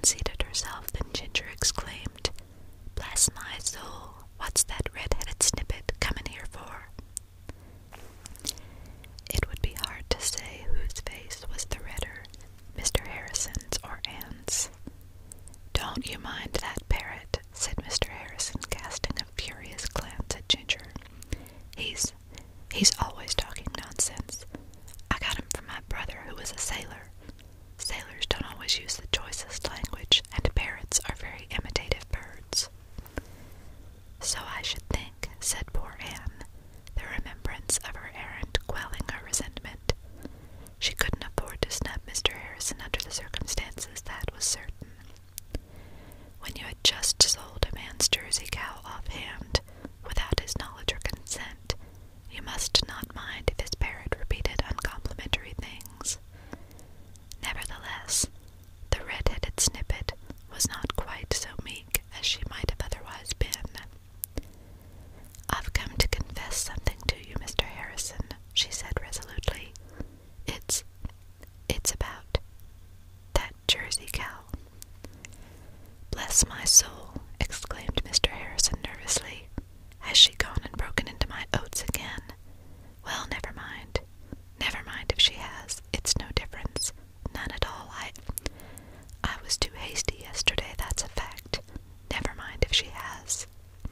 Anne seated herself, then Ginger exclaimed, "Bless my soul, what's that red-headed snippet coming here for?" It would be hard to say whose face was the redder, Mr. Harrison's or Anne's. "Don't you mind that parrot," said Mr. Harrison, casting a furious glance at Ginger. He's always talking nonsense. I got him from my brother, who was a sailor. Sailors don't always use the choicest language, and parrots are very imitative birds." "So I should think," said poor Anne, the remembrance of her errand quelling her resentment. She couldn't afford to snub Mr. Harrison under the circumstances, that was certain. When you had just sold a man's Jersey cow offhand, without his knowledge or consent, you must not mind if his parrot repeated uncomplimentary things. Nevertheless, the red-headed snippet was not quite so meek as she might have otherwise been. "I've come to confess something to you, Mr. Harrison," she said resolutely. It's about that Jersey cow." "Bless my soul," exclaimed Mr. Harrison nervously. "Has she gone and broken into my oats again? Well, never mind. Never mind if she has. It's no difference. None at all. I was too hasty yesterday, that's a fact. Never mind if she has."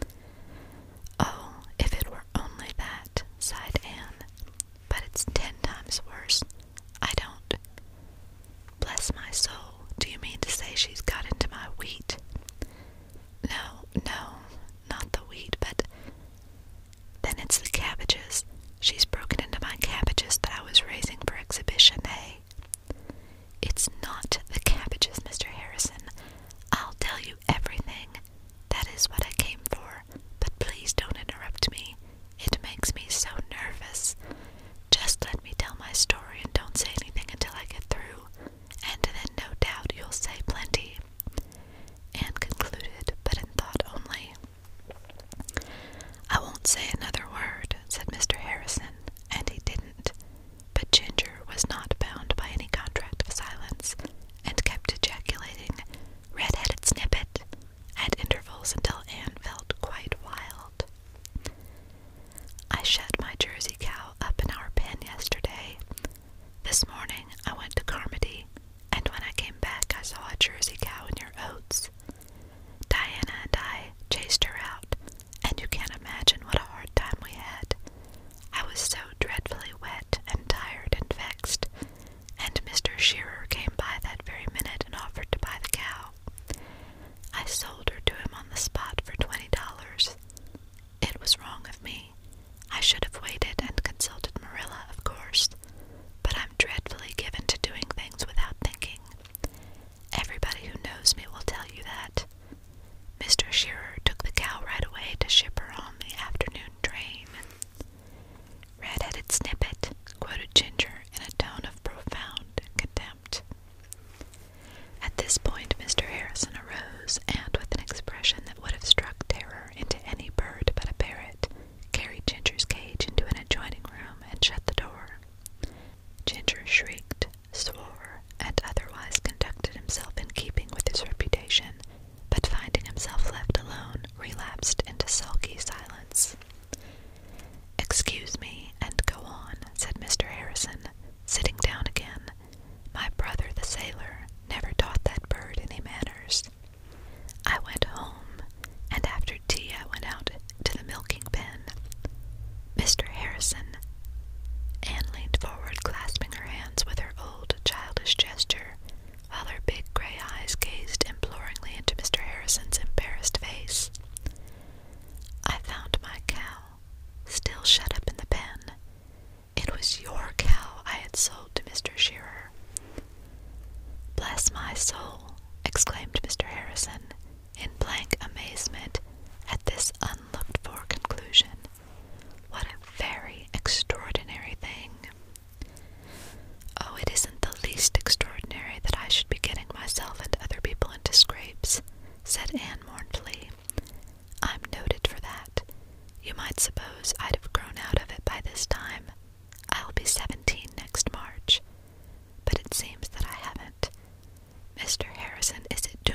"Oh, if it were only that," sighed Anne. "But it's 10 times worse. I don't... Bless my soul, do you mean to say she's got into my wheat?" No, not the wheat, but... Then it's the cabbages. She's broken into my cabbages that I was raising for exhibition, eh?" "It's not the cabbages, Mr. Harrison. I'll tell you everything. That is what I came for, but please don't interrupt me. It makes me so nervous. Just let me tell my story and don't say anything until I get through, and then no doubt you'll say plenty." Anne concluded, but in thought only. "I won't say another word," said Mr. Harrison, and he didn't. But Ginger was not bound by any contract of silence, and kept ejaculating, "Red-headed snippet," at intervals until Anne felt quite wild. "I shut my Jersey cow up in our pen yesterday. This morning I went to Carmody, and when I came back I saw a Jersey cow in your oats. Diana and I chased her out, and you can't imagine what a hard time we had. I was so dreadfully wet and tired and vexed, and Mr. Shearer came by that very minute and offered to buy the cow. I sold her to him on the spot for $20. It was wrong of me. I should have waited and consulted Marilla, of course, but I'm dreadfully given to doing things without thinking. Everybody who knows me will tell you that. Mr. Shearer took the cow right away to ship her on the afternoon train." "Red-headed snippet," quoted Ginger in a tone of profound contempt. At this point Mr. Harrison arose, and with an expression that would have struck terror into any bird but a parrot, carried Ginger's cage into an adjoining room and shut the door. Ginger shrieked, swore, and otherwise conducted himself in keeping with his reputation, but finding himself left alone, relapsed into sulky silence. "Excuse me, and go on," said Mr. Harrison, sitting down again. "My brother, the sailor, never taught that bird any manners. I went home, and after tea I went out to the milking pen. Mr. Harrison..." Anne leaned forward, clasping her hands with her old childish gesture, while her big gray eyes gazed imploringly into Mr. Harrison's embarrassed face. "I found my cow, still shut up in the pen. It was your cow I had sold to Mr. Shearer." "Bless my soul," exclaimed Mr. Harrison, in blank amazement at this unlooked-for conclusion. "What a very extraordinary thing." "Oh, it isn't the least extraordinary that I should be getting myself and other people into scrapes," said Anne mournfully. "I'm noted for that. You might suppose I'd have grown out of it by this time. I'll be 17 next March. But it seems that I haven't. Mr. Harrison, is it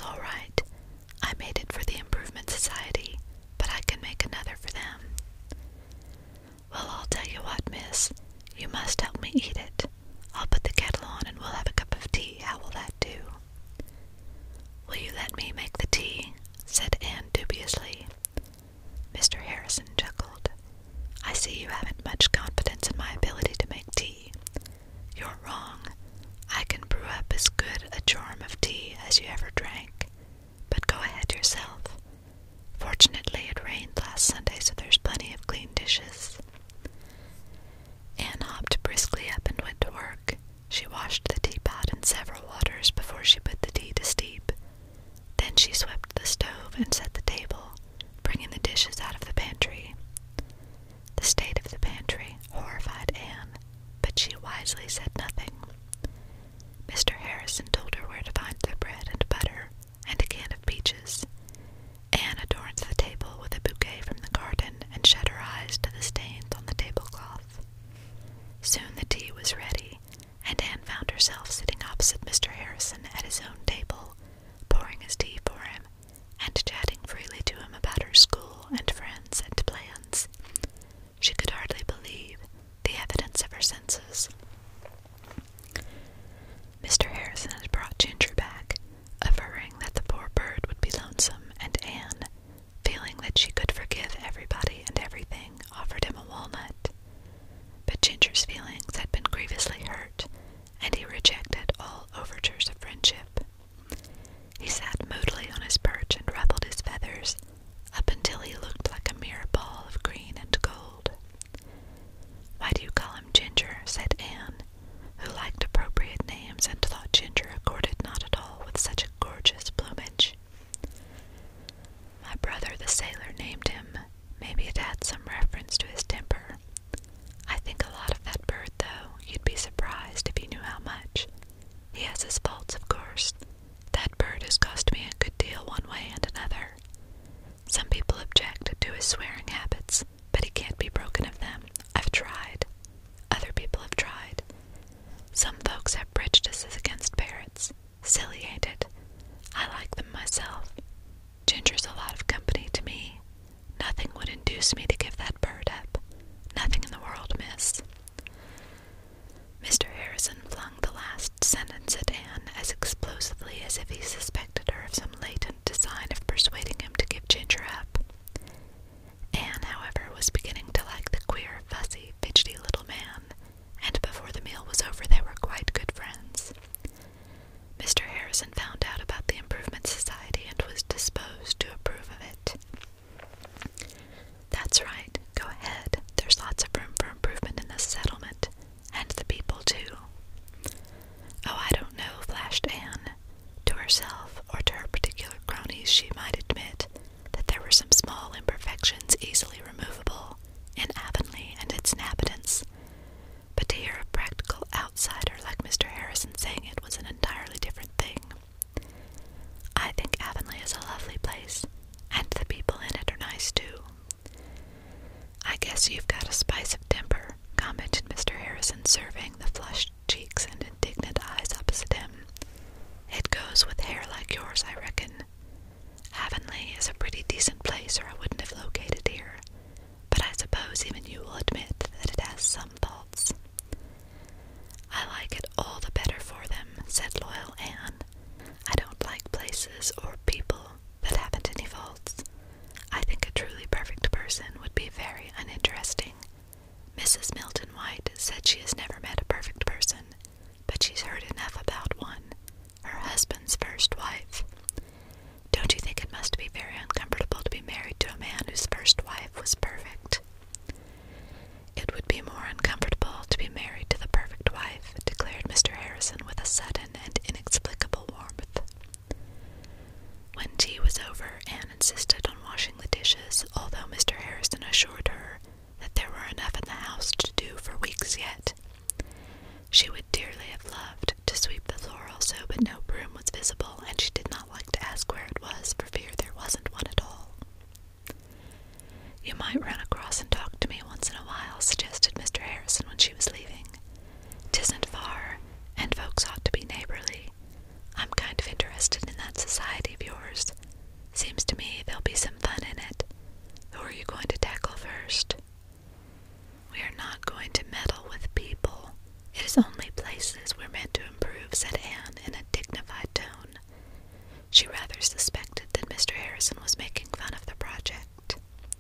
all right. I made it for the Improvement Society, but I can make another for them. Well, I'll tell you what, miss. You must help me eat it. I'll put the kettle on and we'll have a cup of tea. How will that do? Will you let me make the tea? Said Anne dubiously. Mr. Harrison chuckled. I see you haven't much confidence in my ability to make tea. You're wrong. I can brew up as good a jorum of tea as you ever drank. But go ahead yourself. Fortunately, it rained last Sunday, so there's plenty of clean dishes. Anne hopped briskly up and went to work. She washed the teapot in several waters before she put the tea to steep. Then she swept the stove and set the table, bringing the dishes out of the pantry. The state of the pantry horrified Anne, but she wisely said nothing. Mr. Harrison told her where to find the bread and butter and a can of peaches. Anne adorned the table with a bouquet from the garden and shut her eyes to the stains on the tablecloth. Soon the tea was ready, and Anne found herself sitting opposite Mr. Harrison at his own table, pouring his tea for him, and chatting freely to him about her school and friends and plans. She could hardly believe the evidence of her senses. Mr. Harrison had brought Ginger back, averring that the poor bird would be lonesome, and Anne, feeling that she could forgive everybody and everything, offered him a walnut. But Ginger's feelings had been grievously hurt, and he rejected all overtures of friendship. He sat moodily on his perch and ruffled his feathers, up until he looked like a mere ball of green and gold. Why do you call him Ginger? Said Anne, who liked appropriate names and thought Ginger accorded not at all with such a gorgeous plumage. My brother the sailor named him. Maybe it had some reference to his temper. I think a lot of that bird, though. You'd be surprised if you knew how much. He has his faults, of course. That bird has cost me a good deal one way and another. Some people object to his swearing habits, but he can't be broken of them. I've tried. Other people have tried. Some folks have prejudices against parrots. Silly, ain't it? I like them myself. Ginger's a lot of company to me. Nothing would induce me to give that bird up. Nothing in the world, miss. Mr. Harrison flung the last sentence at Anne as explosively as if he suspected her of some latent design of persuading him to give Ginger up. Anne, however, was beginning to like the queer, fussy, fidgety little man, and before the meal was over they were quite good friends. Mr. Harrison found out about the Improvement Society and was disposed to approve of it. That's right, go ahead. There's lots of room for improvement in this settlement, and the people too. Oh, I don't know, flashed Anne. To herself, or to her particular cronies, she might admit that there were some small imperfections easily removable in Avonlea and its inhabitants, but to hear a practical outsider like Mr. Harrison saying it was an entirely different thing. I think Avonlea is a lovely place, and the people in it are nice too. I guess you've got a spice of temper, commented Mr. Harrison, surveying the flushed cheeks and indignant eyes opposite him. It goes with hair like yours, I reckon. Avonlea is a pretty decent place, or I wouldn't have located here, but I suppose even you will admit that it has some faults. I like it all the better for them, said loyal Anne. I don't like places or people that haven't any faults. I think a truly perfect person would be very uninteresting. Mrs. Milton White said she has never met a perfect person, but she's heard enough about one, her husband's first wife. Don't you think it must be very uncomfortable to be married to a man whose first wife was perfect? It would be more uncomfortable to be married to the perfect wife, declared Mr. Harrison with a sudden and inexplicable warmth. When tea was over, Anne insisted on washing the dishes, although Mr. Harrison assured her that there were enough in the house to do for weeks yet. She would dearly have loved to sweep the floor also, but no broom was visible, and she did not like to ask where it was for fear there wasn't one at all. You might run across and talk to me once in a while, suggested Mr. Harrison when she was leaving. 'Tisn't far, and folks ought to be neighborly. I'm kind of interested in that society of There's only places we're meant to improve, said Anne in a dignified tone. She rather suspected that Mr. Harrison was making fun of the project.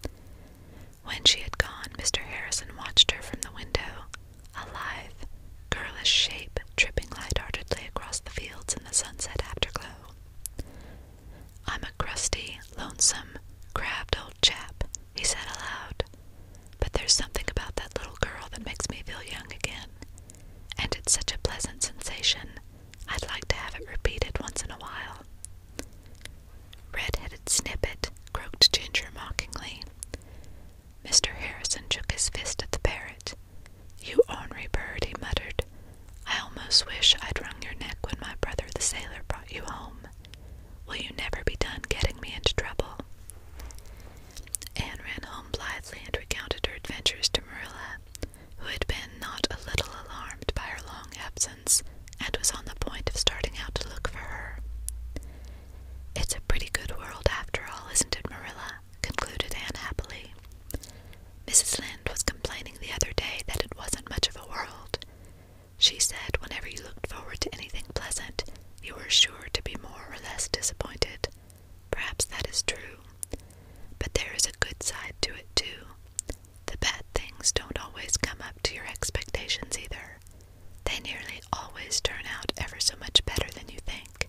When she had gone, Mr. Harrison watched her from the window, a lithe, girlish shape tripping light-heartedly across the fields in the sunset afterglow. I'm a crusty, lonesome, crabbed old chap, he said aloud, but there's something about that little girl that makes me feel young again, and it's such a pleasant sensation, I'd like to have it repeated once in a while. Red-headed Snippet, croaked Ginger mockingly. Mr. Harrison shook his fist at the parrot. You ornery bird, he muttered. I almost wish I'd wrung your neck when my brother the sailor brought you home. Will you never be done getting me into trouble? Anne ran home blithely and recounted her adventures to Marilla, who had been not a little alarmed by her long absence and was on the point of starting out to look for her. It's a pretty good world after all, isn't it, Marilla? Concluded Anne happily. Mrs. Lynde was complaining the other day that it wasn't much of a world. She said whenever you looked forward to anything pleasant, you were sure to be more or less disappointed. Perhaps that is true. But there is a good side to it, too. The bad things don't always come up to your expectations either. They nearly always turn out ever so much better than you think.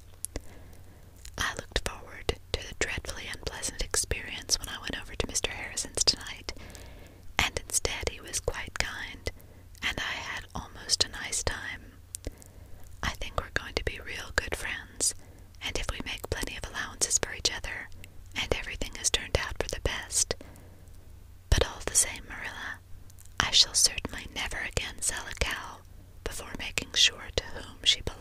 I looked forward to the dreadfully unpleasant experience when I went over to Mr. Harrison's tonight, and instead he was quite kind, and I had almost a nice time. I think we're going to be real good friends, and if we make plenty of allowances for each other, and everything has turned out for the best. But all the same, Marilla, I shall certainly never again sell a cow before making sure to whom she belongs.